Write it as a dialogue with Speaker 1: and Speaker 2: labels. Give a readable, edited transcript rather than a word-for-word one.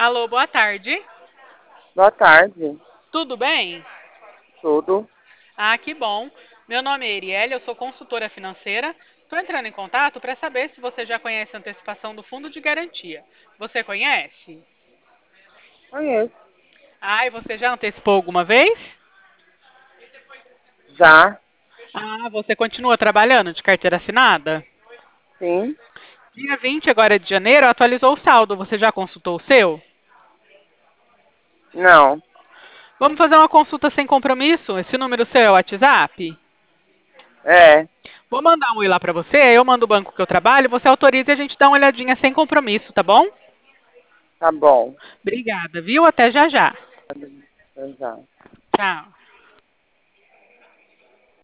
Speaker 1: Alô, boa tarde.
Speaker 2: Boa tarde.
Speaker 1: Tudo bem?
Speaker 2: Tudo?
Speaker 1: Ah, que bom. Meu nome é Erielle, eu sou consultora financeira. Estou entrando em contato para saber se você já conhece a antecipação do fundo de garantia. Você conhece?
Speaker 2: Conheço.
Speaker 1: Ah, e você já antecipou alguma vez?
Speaker 2: Já?
Speaker 1: Ah, você continua trabalhando de carteira assinada?
Speaker 2: Sim?
Speaker 1: Dia 20 agora de janeiro atualizou o saldo. Você já consultou o seu?
Speaker 2: Não.
Speaker 1: Vamos fazer uma consulta sem compromisso? Esse número seu é o WhatsApp?
Speaker 2: É.
Speaker 1: Vou mandar um oi lá para você, aí eu mando o banco que eu trabalho, você autoriza e a gente dá uma olhadinha sem compromisso, tá bom?
Speaker 2: Tá bom.
Speaker 1: Obrigada, viu? Até já já.
Speaker 2: Já.
Speaker 1: Tchau.